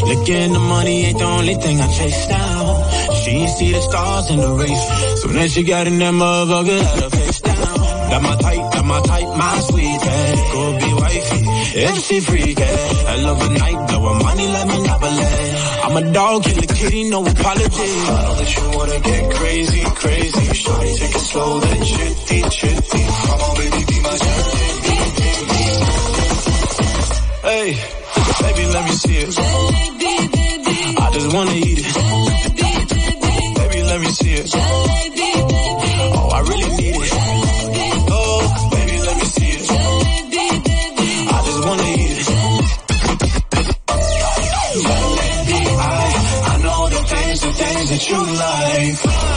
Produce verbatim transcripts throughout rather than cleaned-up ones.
Looking the money ain't the only thing I chase down. She ain't see the stars in the race. Soon as she got in that motherfucker, had her face down. That my type, that my type, my sweet cat. Go be wifey, if she free cat. I love a night, blowin' money like Monopoly. I'm a dog, kill a kitty, no apology. I know that you wanna get crazy, crazy. Shorty, take it slow, then chitty, chitty. Come on, baby, be my chitty. Hey, baby, let me see it. I just wanna eat it. Baby, let me see it. Oh, I really need it. Oh, baby, let me see it. I just wanna eat it. I, I know the things, the things that you like.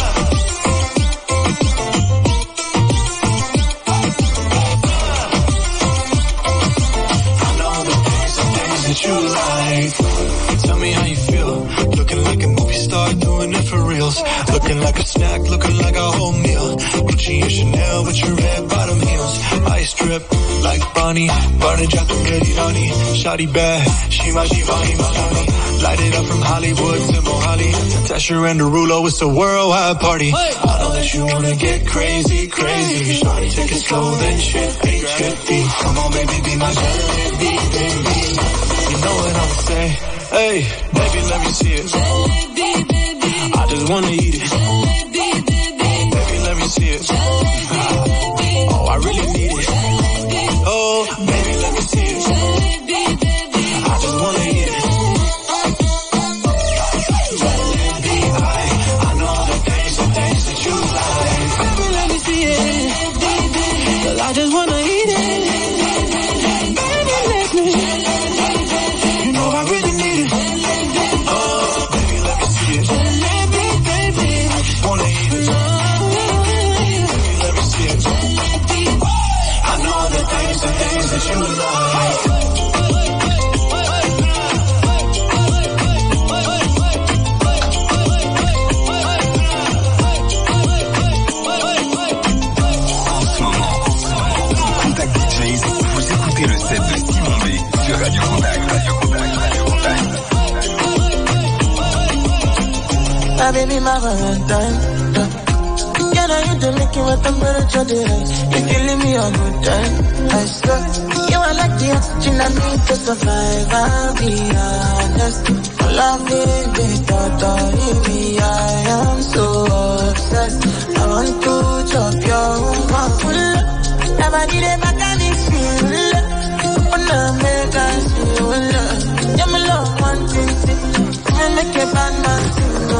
You like. Tell me how you feel. Looking like a movie star, doing it for reals. Looking like a snack, looking like a whole meal. Gucci and Chanel with your red bottom heels. Ice drip like Bonnie, Barney Jack and Ready Honey. Shawty bad, she my Shivani, my honey. Light it up from Hollywood to Mohali. Tasha and Derulo, it's a worldwide party. Hey. I know that you wanna get crazy, crazy. Shawty, take it slow, then shifty, shifty. Come on, baby, be my shifty, baby. You know what I'ma say. Hey, baby, let me see it. I just wanna eat it. Baby, let me see it. Oh, I really need it. Oh, baby, let me see it. I just wanna eat it. I, I know the things, the things that you like. Baby, let me see it. Cause I just wanna eat it. Baby, let me. That you like. Contact D Js, vous écoutez le set de Simon B sur Radio Contact, Radio Contact, Radio Contact. My baby, my Valentine. Can I hit the making with temperature rise? You're killing me a good time, I swear. You are like the oxygen I need to survive, I'll be honest. Love it, baby, I am so obsessed. I want to chop your mouth. Never did a mechanics feel. Open up, make us feel. You're my love, one thing. You make a bad man sing.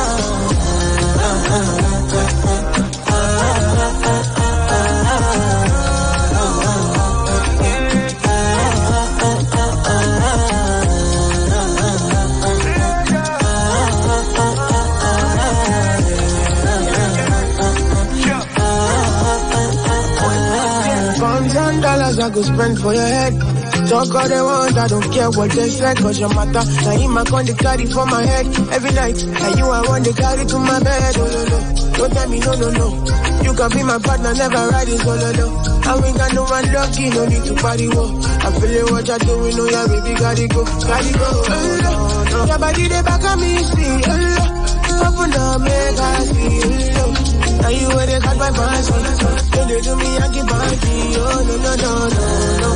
I go spend for your head. Talk all they want, I don't care what they say. Cause your matter, now him I con the carry for my head. Every night, and you I want the carry to my bed. Oh no no, don't tell me no no no. You can be my partner, never riding solo no. And we got no one lucky, no need to party wo. I feel it what you're doing, oh yeah baby, gotta go, gotta go. Oh no, no. Your body they back on me, see. Oh no, open up, make I see. Oh no. Now you where they got my fancy. Don't they do me, I keep banky. Oh no, no, no, no, no.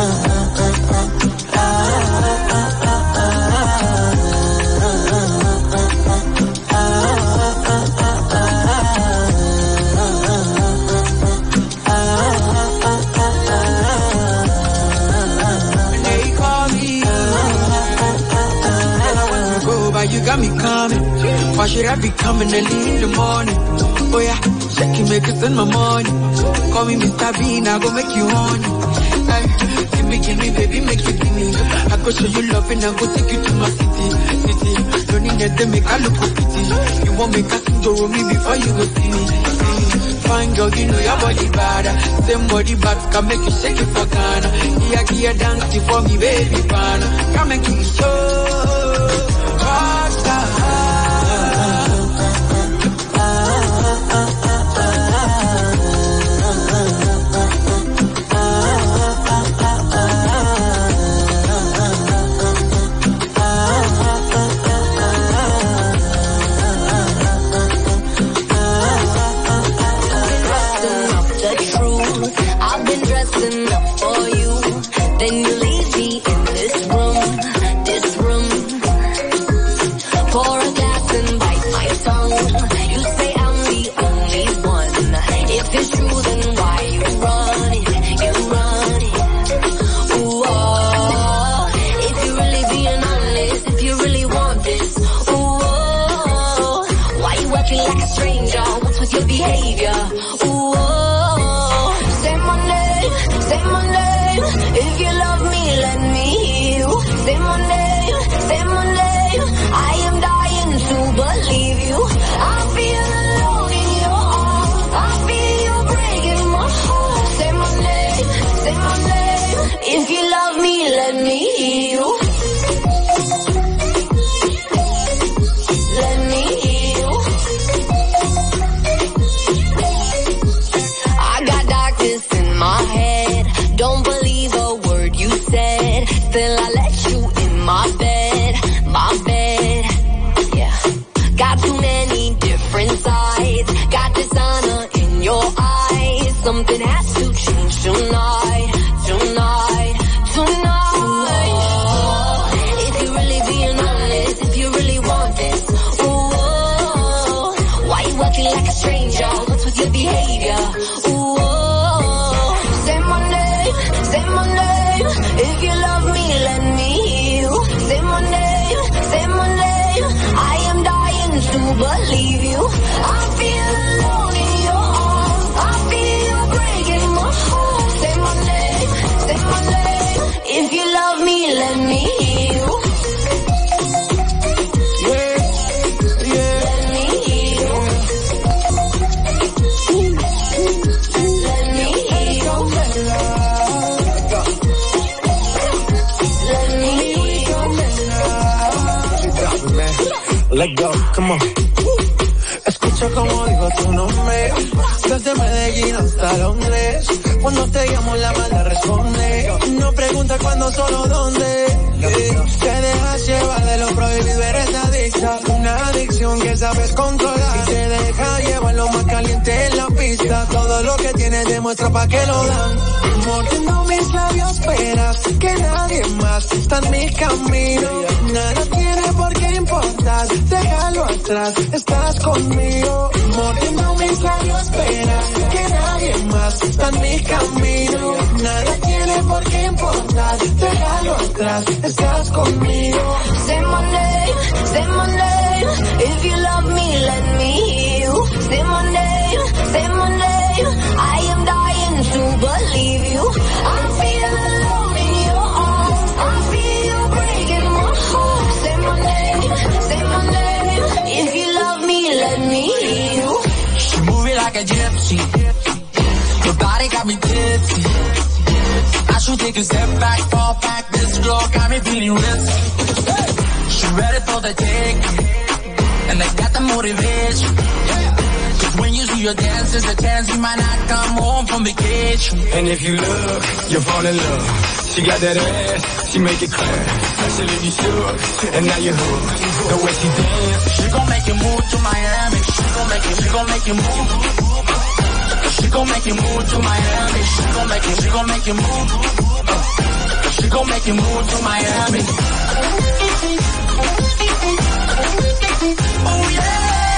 They call me. Go, but you got me coming. Why should I be coming early in the morning? Oh yeah, check it, make it send my money. Call me Mister Bean, I go make you honey. Hey, give me, give me, baby, make it give me. I go show you love and I go take you to my city, city. Don't need that to make I look pretty. You won't make us go with me before you go see me. Fine girl, you know your body bad. Same body bad, can make you shake it for Ghana. Here, here, dance for me, baby, pana. Come make you show. walking like a stranger? What's with your behavior? Ooh, oh, say my name, say my name. If you love me, let me hear you. Say my name, say my name. I am dying to believe you. I feel alone in your arms. I feel you breaking my heart. Say my name, say my name. If you love me, let me hear you. Let me hear you. I got darkness in my head. Don't believe a word you said. Still I let you in my bed, my bed. Yeah. Got too many different sides. Got dishonor in your eyes. Something has to change tonight, tonight, tonight. If you're really being honest, if you really want this, ooh, why you walking like a stranger? What's with your behavior? Ooh, say my name, say my name. If you love me, let me hear you. Say my name, say my name. I am dying to believe you. I feel alone in your arms. I feel you breaking my heart. Say my name, say my name. If you love me, let me hear you. Yeah, yeah. Let me hear you. Let me hear you. Let me hear you. Let go, come on. Escucha como digo tu nombre. Desde Medellín hasta Londres. Cuando te llamo la mala responde. No pregunta cuándo, solo dónde. Yeah. Te dejas llevar de lo prohibido, eres adicta. Una adicción que sabes controlar. Y te deja llevar lo más caliente en la pista. Todo lo que tienes demuestra pa' que lo dan. Mordiendo mis labios, esperas que nadie más está en mi camino. Nada tiene por qué importar, déjalo atrás, estás conmigo. Mordiendo mis labios, esperas que nadie más está en mi camino. Nada tiene por qué importar, déjalo atrás, estás conmigo. Say my name, say my name. If you love me, let me hear you. Say my name, say my name. I am dying to believe you. I feel alone in your arms. I feel you breaking my heart. Say my name, say my name. If you love me, let me hear you. She moving like a gypsy. Your body got me tipsy. I should take a step back, fall back. This girl got me feeling risky. She ready for the take, and I got the motivation. Cause when you see your dance, there's a chance you might not come home from vacation. And if you look, you'll fall in love. She got that ass, she make it clap. She leave you shook, and now you're hooked. The way she dance, She gon' make you move to Miami. She gon' make you, she gon' make you move. She gon' make you move to Miami. She gon' make you, she gon' make you move. She gon' make you move to Miami. Oh yeah.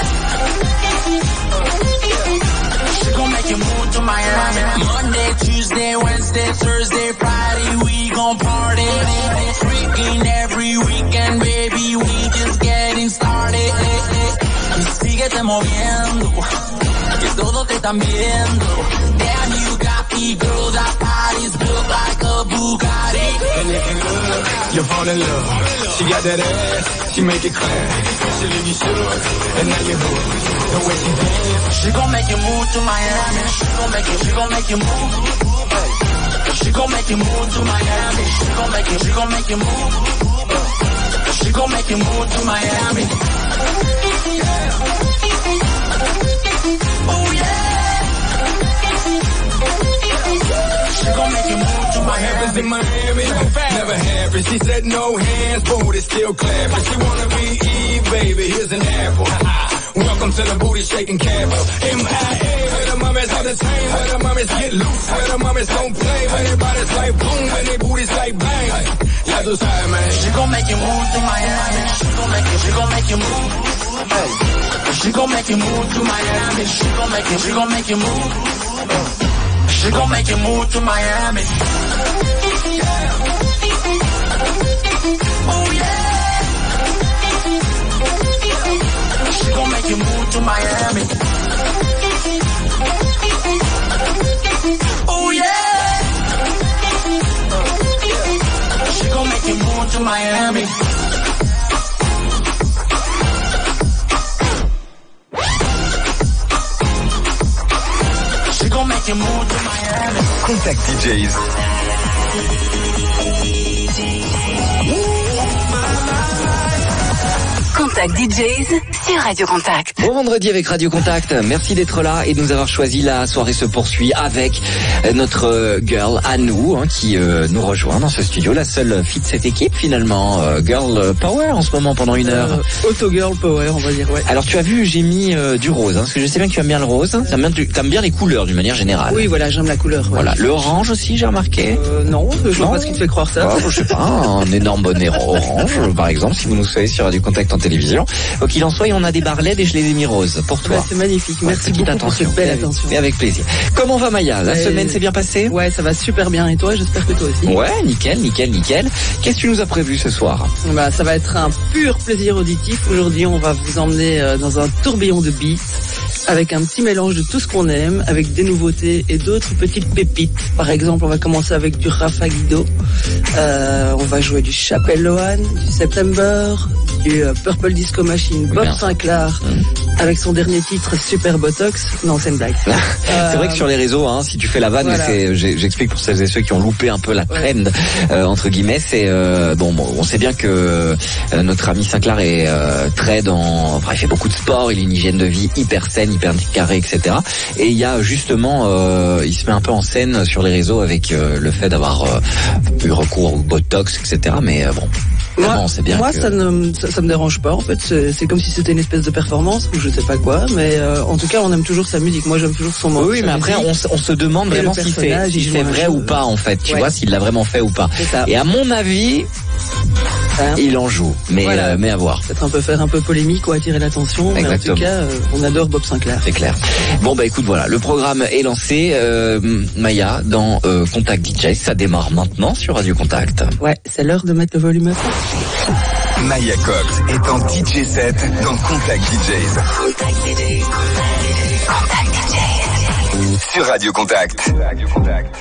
She gon' make you move to Miami. Monday, Tuesday, Wednesday, Thursday, Friday, we gon' party. Freaking every weekend, baby, we just getting started. Y síguete moviendo, que todos te están viendo. Damn, you got me, girl, that body's built like a Bugatti. and if you look, you'll fall in love. She got that ass, she make it clap. She leave you shook, and now you're hooked. The way she dance, She gon' make you move to Miami. She gon' make you, she gon' make you move. She gon' make you move to Miami. She gon' make you, she gon' make you move. She gon' make you move to Miami. Oh yeah. She gon' make you move to what happens in Miami never happens. She said no hands, but it's still clapping. She wanna be Eve, baby, here's an apple. Welcome to the booty shaking capital. M I A, where the mommies are the same, where the mommies get loose, where the mommies don't play, where their bodies like boom, and their booties like bang. Ya tú sabes, man. She gon' make you move to Miami. She gon' make you, she gon' make you move. Hey. She gon' make you move to Miami. She gon' make you, she gon' make you move. She gon' make you move to Miami. Oh yeah. She gon' make you move to Miami. Oh yeah. She gon' make you move to Miami. She gon' make you move to Miami. Contact D Js. Contact D Js sur Radio Contact. Bon vendredi avec Radio Contact. Merci d'être là et de nous avoir choisi. La soirée se poursuit avec notre girl à nous hein, qui euh, nous rejoint dans ce studio. La seule fille de cette équipe finalement. Euh, girl power en ce moment pendant une heure. Euh, auto girl power on va dire ouais. Alors tu as vu j'ai mis euh, du rose hein, parce que je sais bien que tu aimes bien le rose. T'aimes bien, tu aimes bien les couleurs d'une manière générale. Oui voilà j'aime la couleur. Ouais. Voilà le orange aussi j'ai remarqué. Euh, non je vois pas ce qui te fait croire ça. Oh, je sais pas un énorme bonnet orange par exemple si vous nous suivez sur Radio Contact en télévision. Quoi qu'il en soit on a des barres L E D et je les ai mis roses pour toi. Ouais, c'est magnifique. Merci beaucoup attention. Pour cette belle attention. Et avec plaisir. Comment va Maya? La euh, semaine s'est bien passée? Ouais, ça va super bien. Et toi, j'espère que toi aussi. Ouais, nickel, nickel, nickel. Qu'est-ce que tu nous as prévu ce soir? Bah, ça va être un pur plaisir auditif. Aujourd'hui, on va vous emmener dans un tourbillon de beats avec un petit mélange de tout ce qu'on aime, avec des nouveautés et d'autres petites pépites. Par exemple, on va commencer avec du Rafa Guido. Euh, on va jouer du Chapelle Lohan, du September, du euh, Purple Disco Machine, Bob bien. Sinclair, mmh. avec son dernier titre Super Botox. Non, c'est une blague. c'est euh, vrai que sur les réseaux, hein, si tu fais la vanne, voilà. c'est, j'explique pour celles et ceux qui ont loupé un peu la trend ouais. euh, entre guillemets. C'est euh, bon, bon, on sait bien que euh, notre ami Sinclair est euh, très dans, enfin, il fait beaucoup de sport, il a une hygiène de vie hyper saine, hyper carré, et cetera. Et il y a justement, euh, il se met un peu en scène sur les réseaux avec euh, le fait d'avoir euh, eu recours au Botox, et cetera. Mais euh, bon. Moi, bon, c'est bien moi que... ça ne ça, ça me dérange pas en fait, c'est, c'est comme si c'était une espèce de performance ou je sais pas quoi, mais euh, en tout cas on aime toujours sa musique, moi j'aime toujours son mot. Oui, mais après on, on se demande vraiment si c'est, si c'est vrai ou pas en fait, tu ouais. vois, s'il l'a vraiment fait ou pas. Et à mon avis, hein il en joue, mais voilà. euh, mais à voir. Peut-être un peu faire un peu polémique ou attirer l'attention, mais en tout cas euh, on adore Bob Sinclair. C'est clair. Bon bah écoute voilà, le programme est lancé. Euh, Maya dans euh, Contact D J, ça démarre maintenant sur Radio Contact. Ouais, c'est l'heure de mettre le volume up. Maya Cox est en D J set dans Contact D Js. Contact D Js. Contact D Js. Sur Radio Contact. Radio Contact.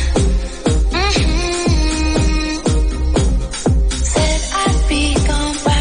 Said I'd be gone by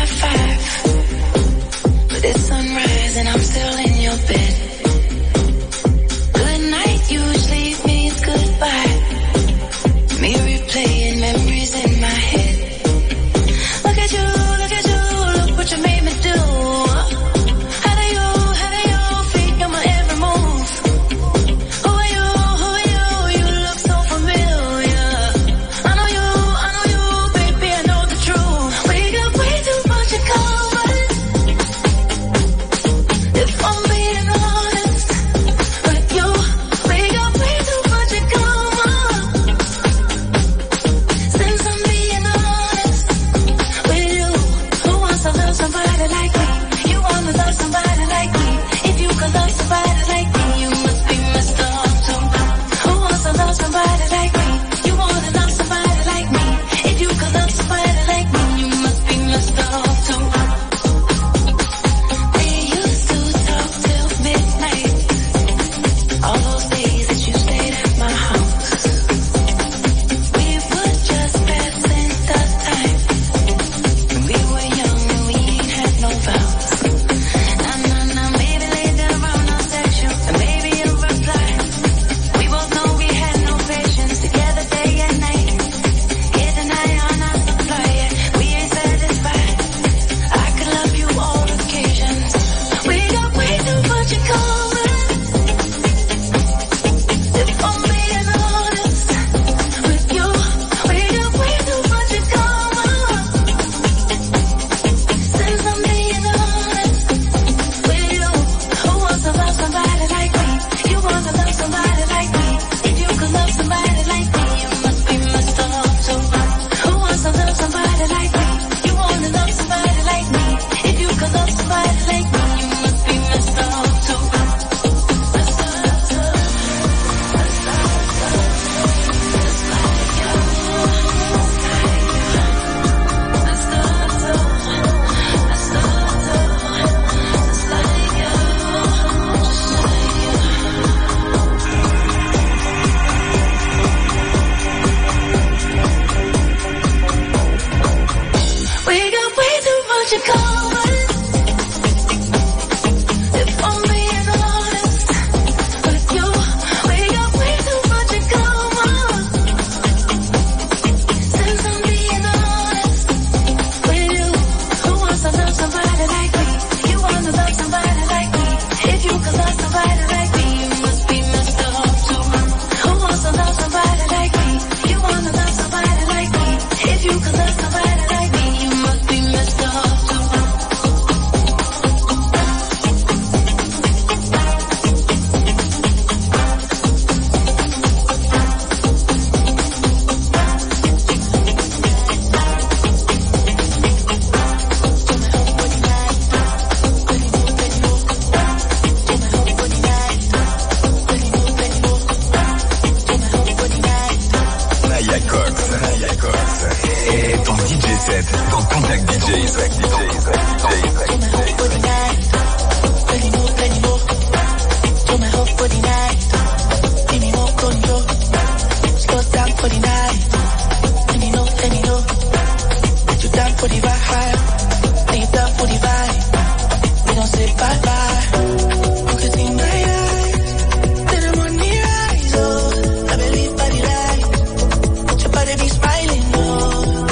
night. And you know, and you know that you down for the ride. And you down for the ride. We don't say bye bye. You can see my eyes. Then I'm on the rise. Oh, I believe by the light. Your body be smiling. Oh,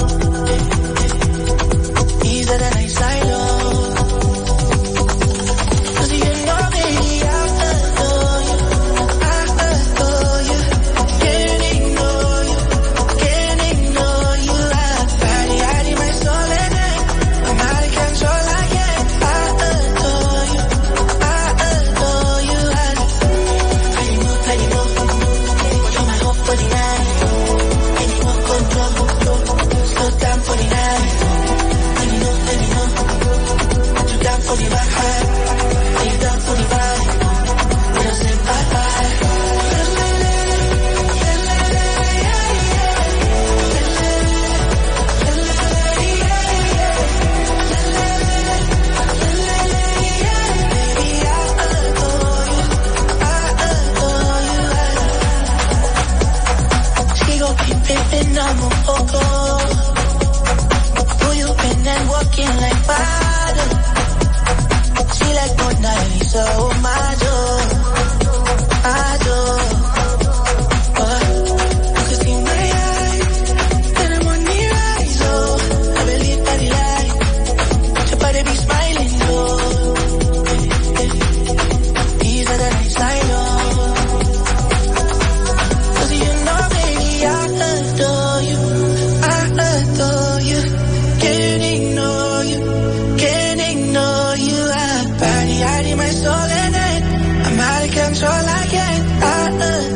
easier than I sign. Oh. Control I can't, I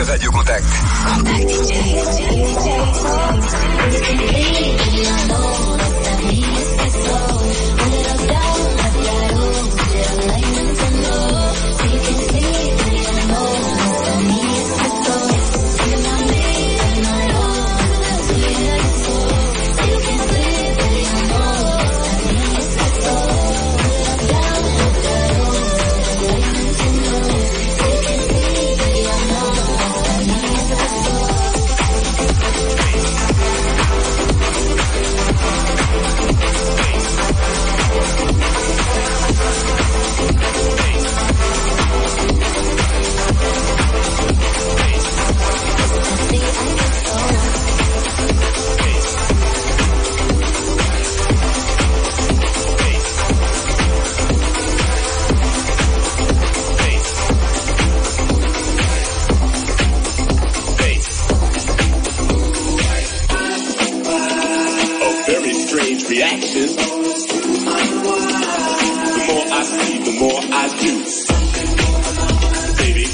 Radio Contact. Contact D J. Reaction. The more I see, the more I do. Baby.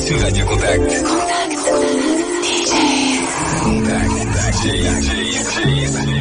sur Radio Contact. Contact. D J. Contact. D J.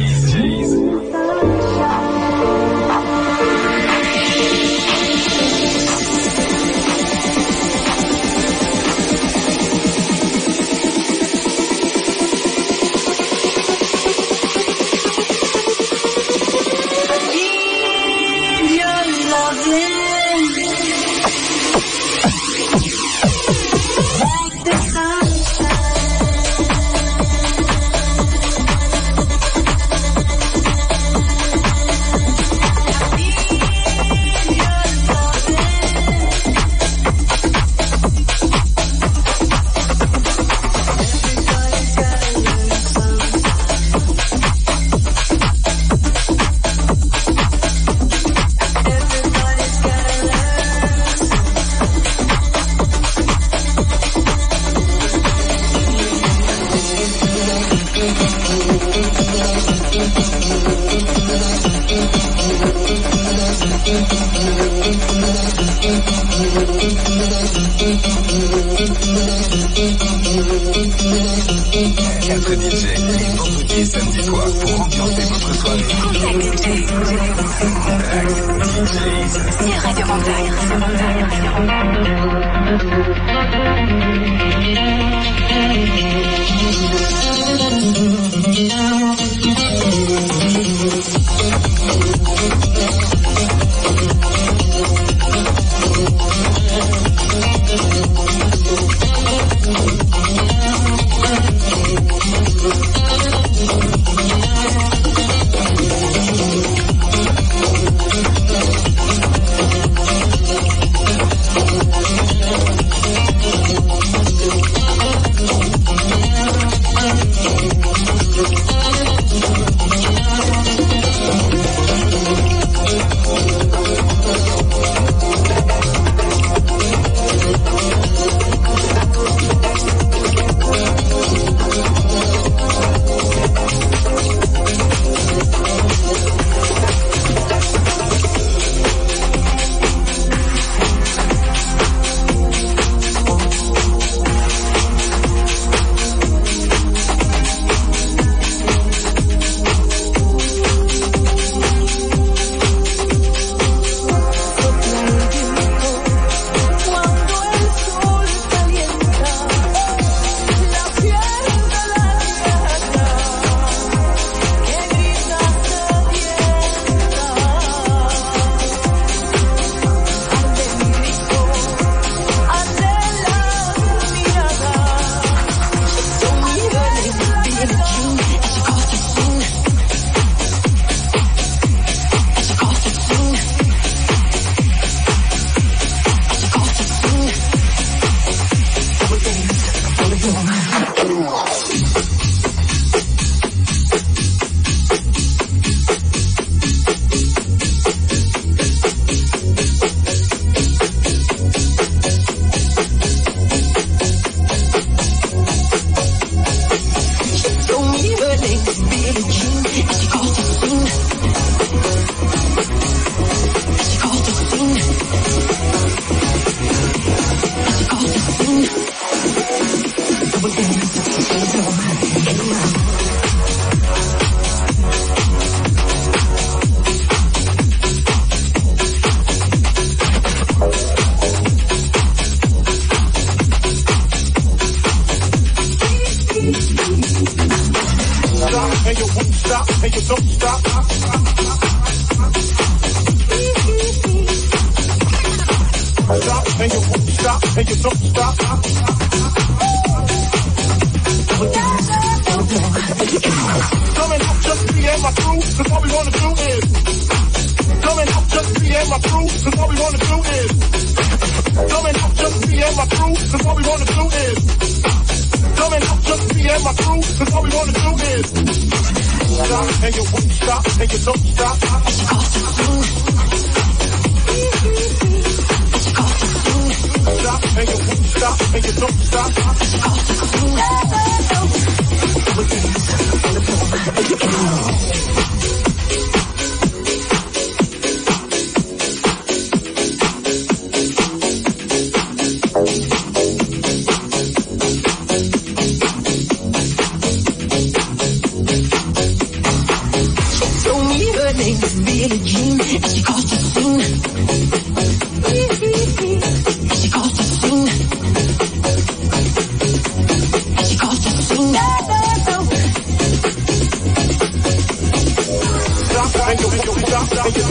quatre D J, les vendredis et samedis soirs pour ambiancer votre soirée. Contact D J. Contact D J. C'est Radio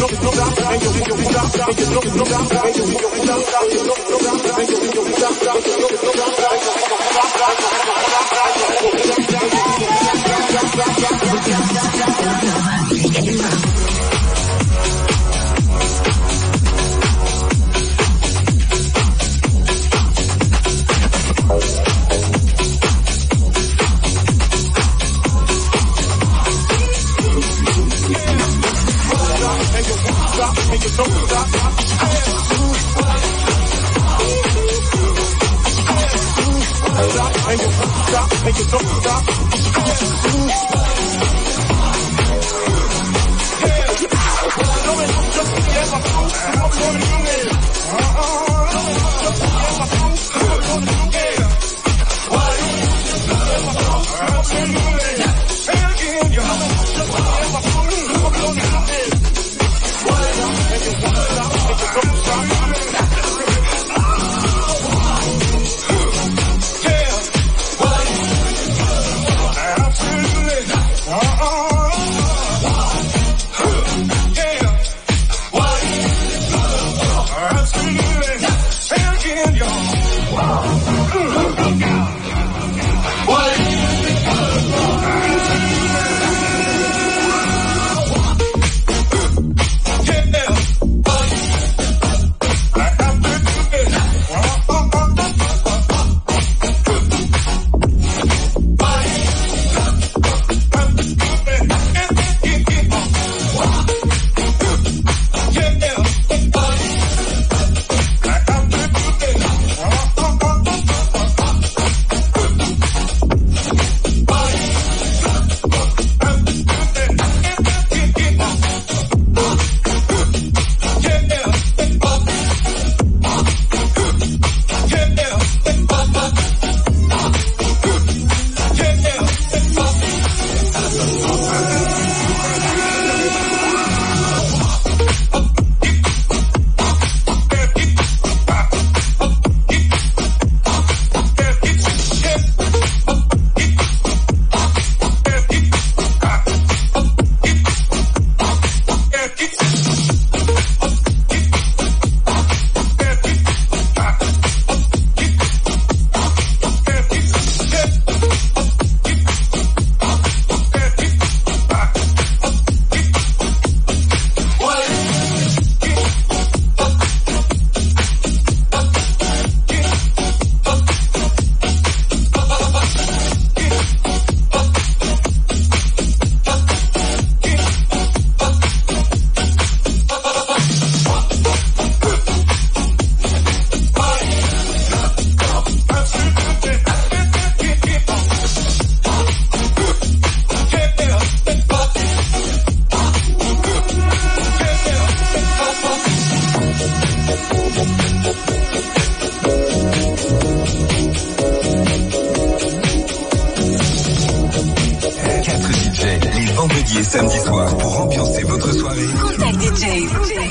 vendredi et samedi soir pour ambiancer votre soirée. Contact D Js.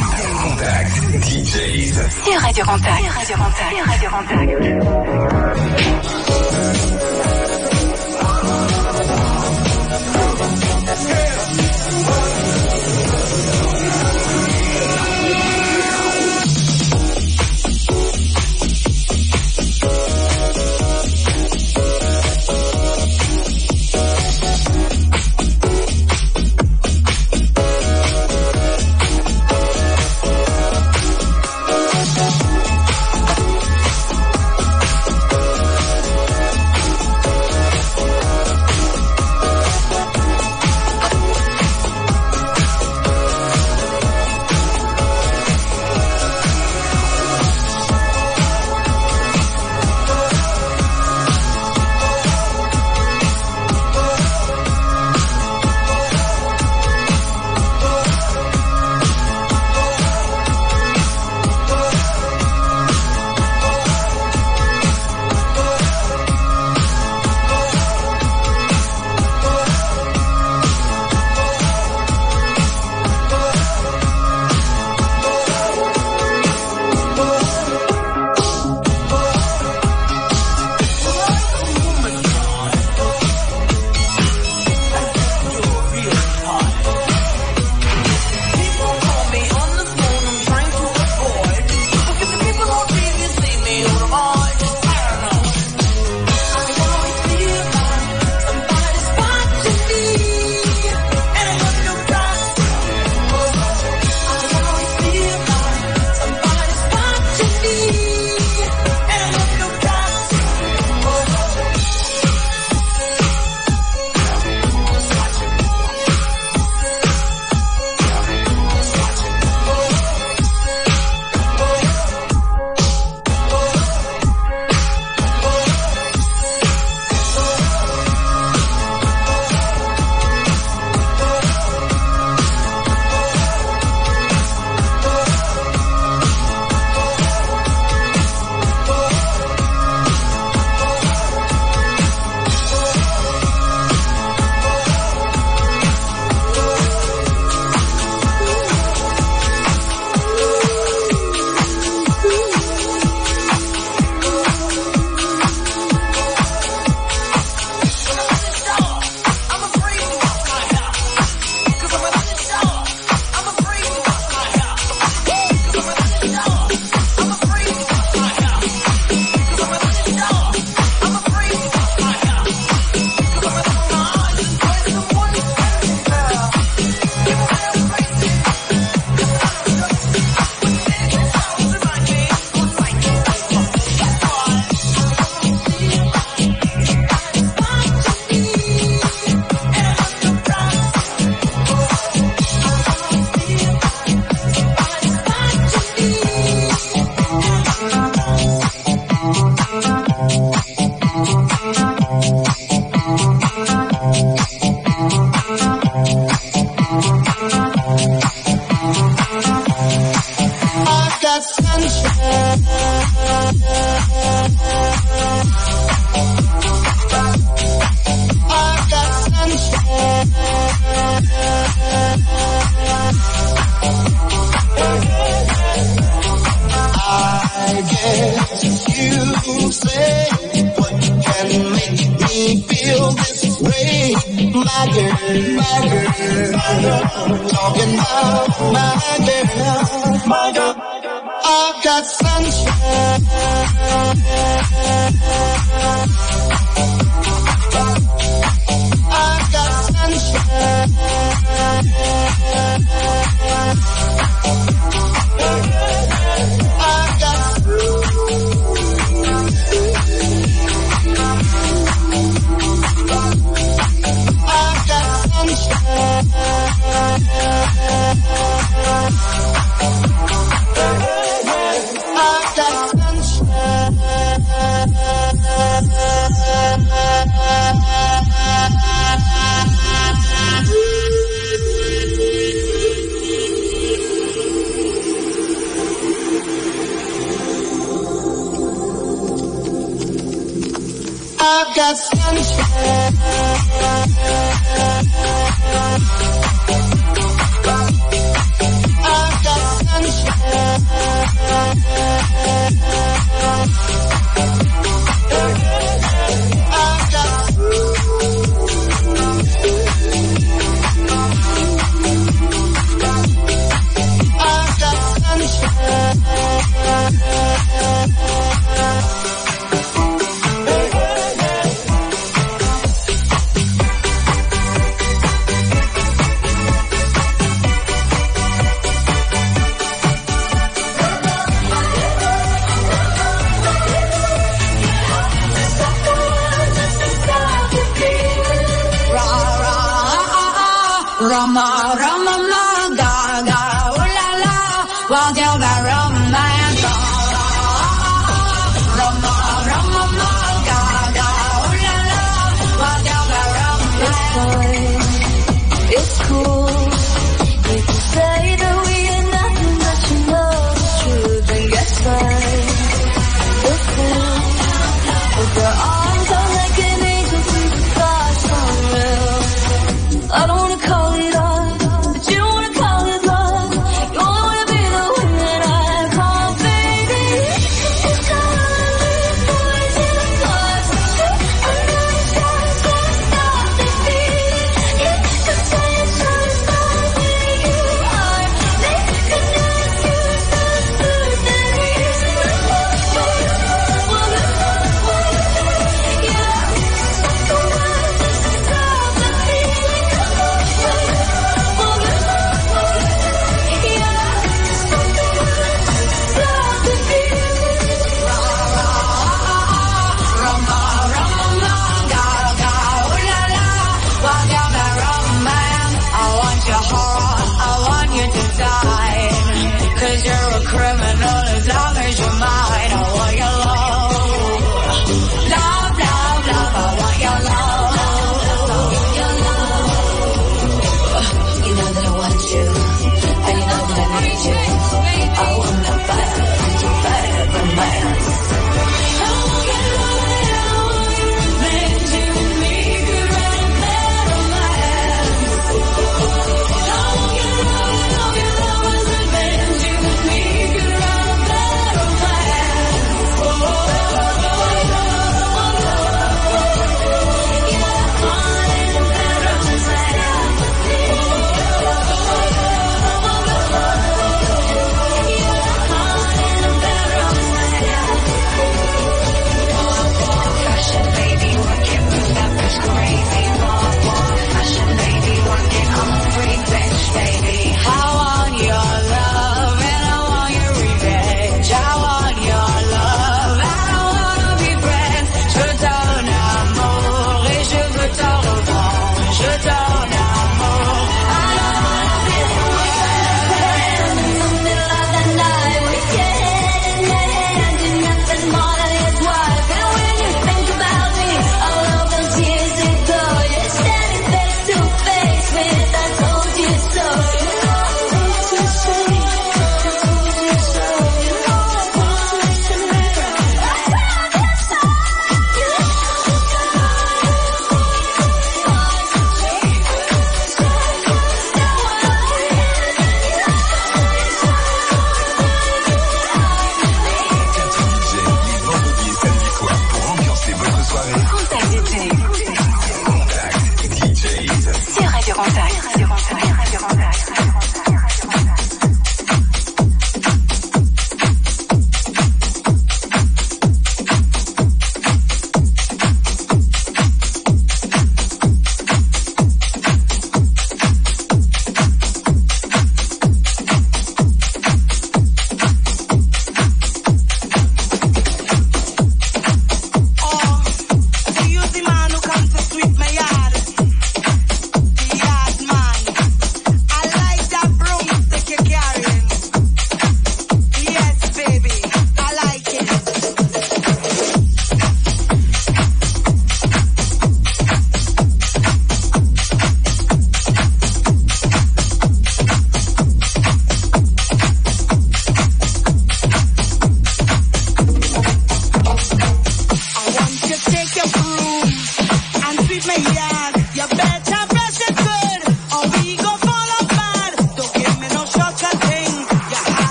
Contact D Js. Sur Radio Contact. Radio Contact. Radio Contact. my girl. Talking about my girl, my girl. I've got sunshine. I've got sunshine. I've got I've got sunshine. I've got sunshine. I've got sunshine. I've got sunshine. I've got I've got sunshine.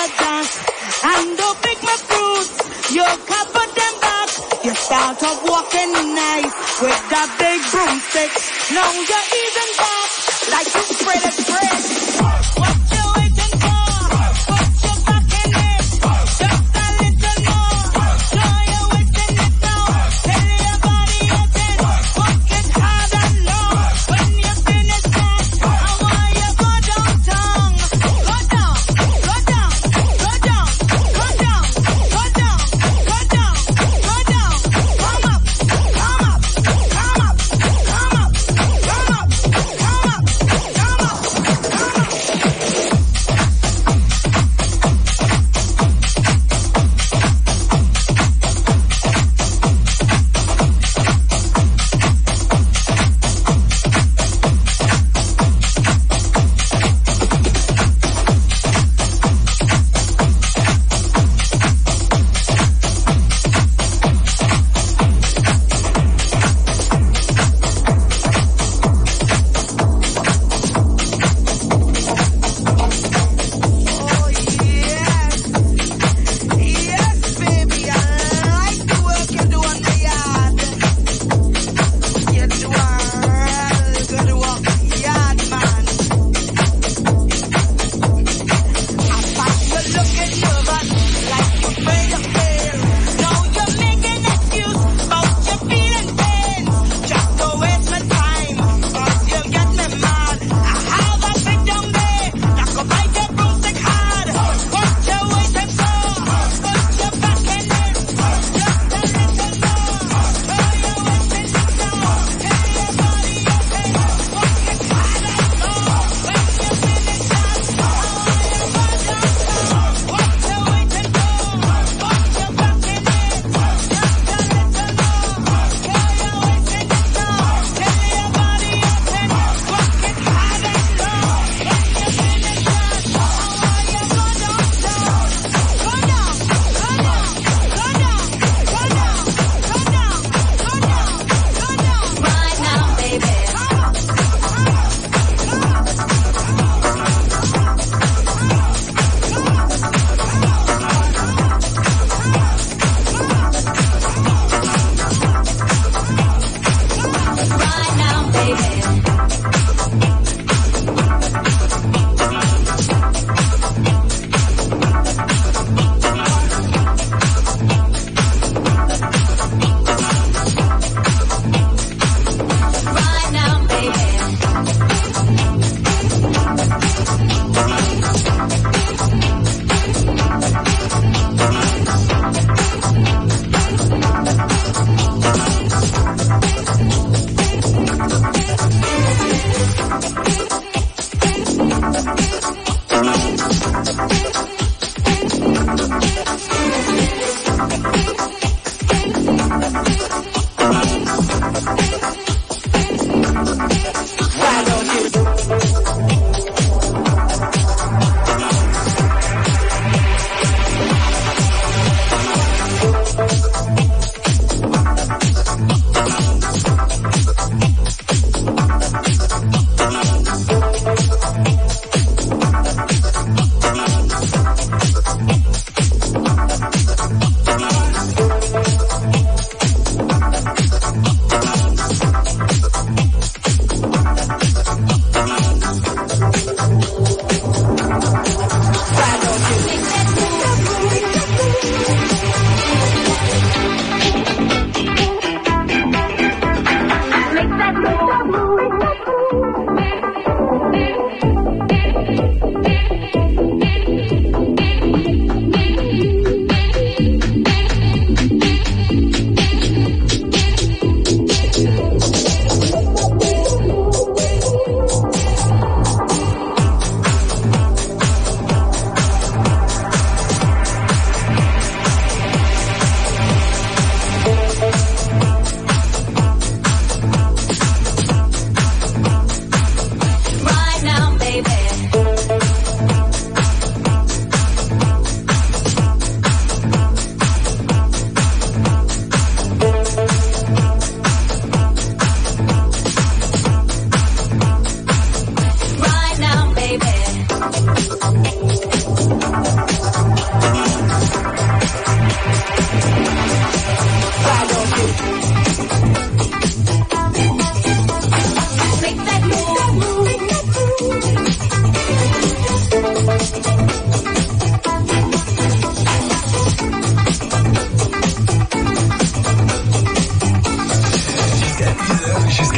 dance. And don't pick my fruits, you cover them back. You start up walking nice with that big broomstick. Now you're even back, like you spread it, spread. What you waiting for? Put your back in it. Just a little more. Show you waiting it now. Tell your body open. Work it hard and long. When you finish that, I want you go downtown. Go down, go down, go down, go down, go down, go down, go down. Come up, come up, come up, come up, come up, come up, come up, come up.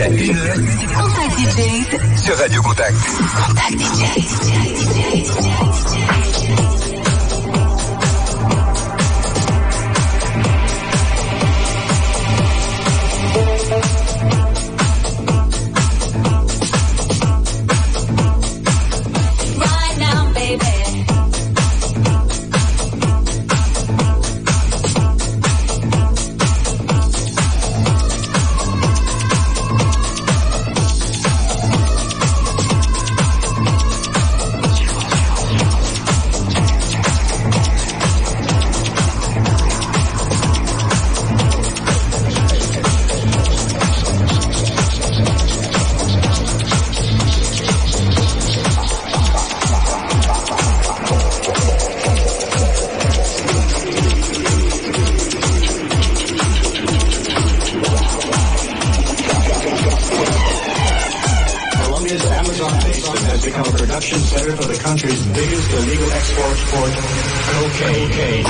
une heure. Contact D Js Sur Radio Contact. Contact D Js. Right now, baby. Colombia's Amazon basin has become a production center for the country's biggest illegal export port, cocaine.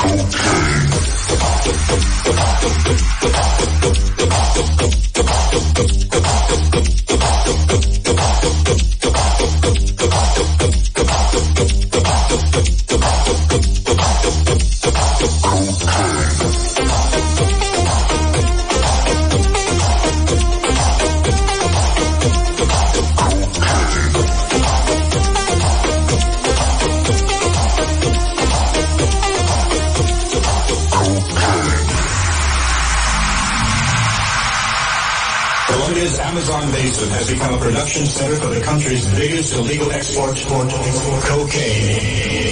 Colombia's Amazon basin has become a production center for the country's biggest illegal export port, cocaine.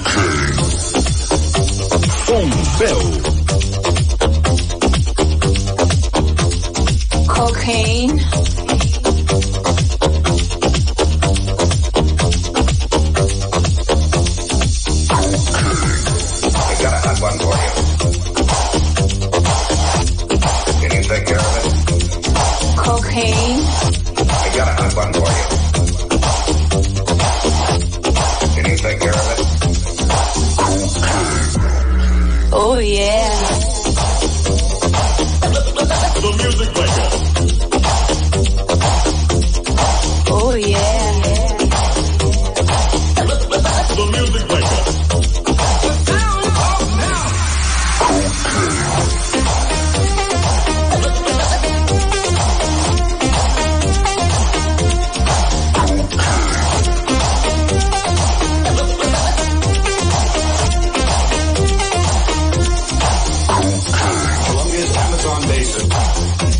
Cocaine. I got a hot one for you. Can you take care of it? Cocaine. I got a hot one for you. Can you take care of it? Oh yeah. The music maker. Oh yeah. The music maker. Colombia's Amazon basin